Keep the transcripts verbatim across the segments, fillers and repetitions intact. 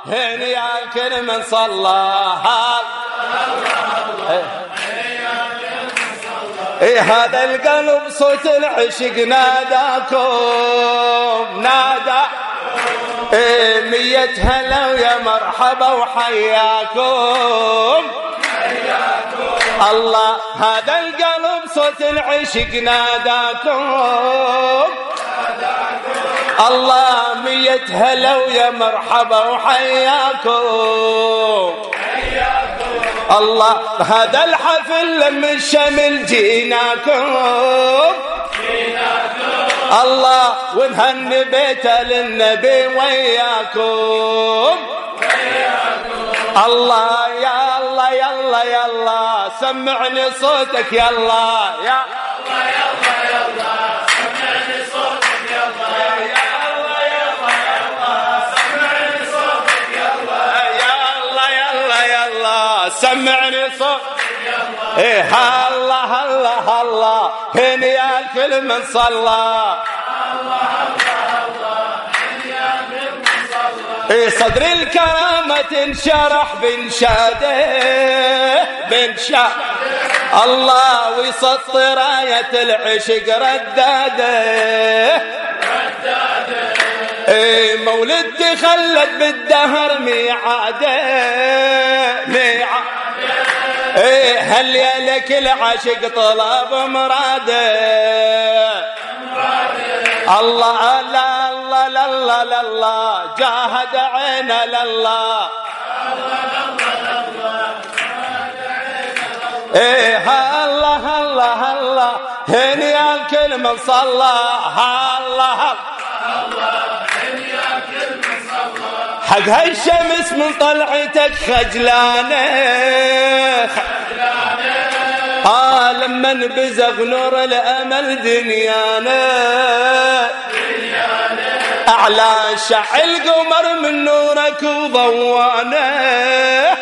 هني يا كل من صلى. إيه هذا القلب صوت العشق ناداكم نادى. إيه مية هلا ويا مرحبا وحياكم الله. هذا القلب صوت العشق ناداكم الله. مية هلا ويا مرحبا وحياكم الله. هذا الحفل لما الشمل جيناكم الله. ونهني بيته للنبي وياكم الله. يا الله يا الله يا الله سمعني صوتك يا الله. يا الله يا الله يا الله سمعني صوتك يا الله. يا الله يا الله يا الله سمعني صوتك يا الله. يا الله يا الله يا الله سمعني صوتك يا الله. إيه الله الله الله هني يا كل من صلى. إيه صدر الكرامة انشرح بنشاده بنشا الله. ويسطر راية العشق رداده إيه مولد تخلد بالدهر ميعاده ميعاده. إيه هل يا لك العشق طلب مراده الله. لا الله لا الله لا الله جاهد عينه لله. إيه الله الله الله هني يا كل من صلى. الله حق هالشمس من طلعتك خجلانه آه لما بزغ نور الأمل دنيانا أعلى شع القمر من نورك وضوانا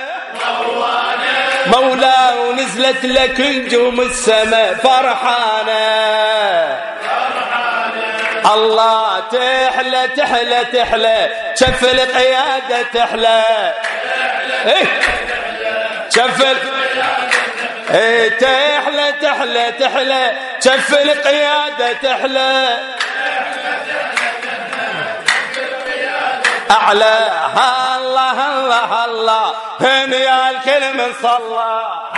مولا. ونزلت لك نجوم السماء فرحانة الله. تحلى تحلى تحلى شف القيادة تحلى شف إيه تحلى تحلى تحلى شف القيادة تحلى أعلى. الله الله الله هني يا الكل من صلى.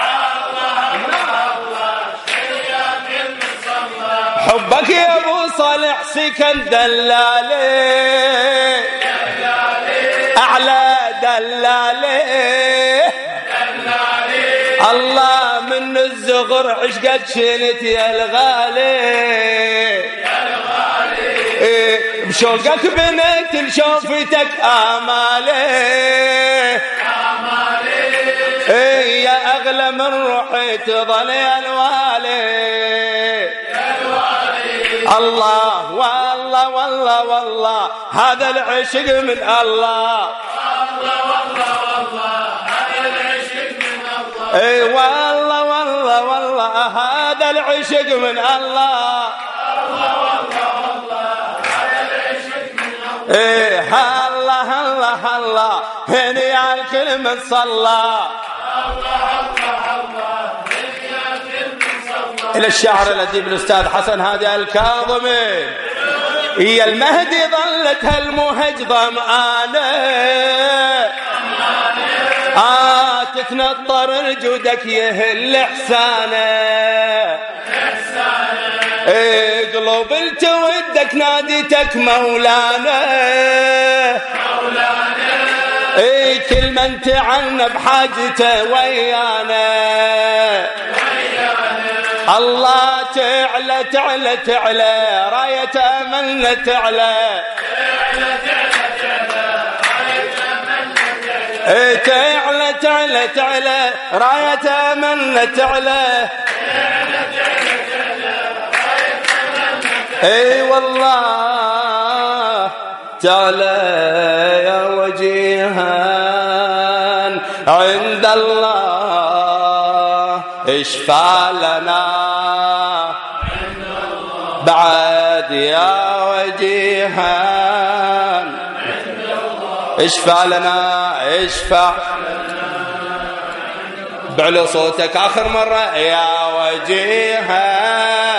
حبك يا ابو صالح سكن دلالي أعلى دلالي الله. من الزغر عشقك شنت يا الغالي إيه بشوقك بنت لشوفتك آمالي إيه يا أغلى من روحي تظل يا الوالي الله. والله والله والله هذا العشق من الله. اي والله والله والله هذا العشق من الله. ايه الله الله الله هني يا الكل من صلى. إلى الشعر الأديب الأستاذ حسن هادي الكاظمي. هي المهدي ظلت هالمهج ضمآنة آه تتنطر رجودك يهل إحسانه إيه قلوب التودك ناديتك مولانا إيه كل من تعنا بحاجته ويانا الله. تعلى تعلى تعلى راية أملنا تعلى ايه تعلى تعلى تعلى راية أملنا تعلى اي والله تعلى يا وجيها عند الله اشفع لنا بعد يا وجيها اشفع لنا اشفع بعلو صوتك آخر مرة يا وجيها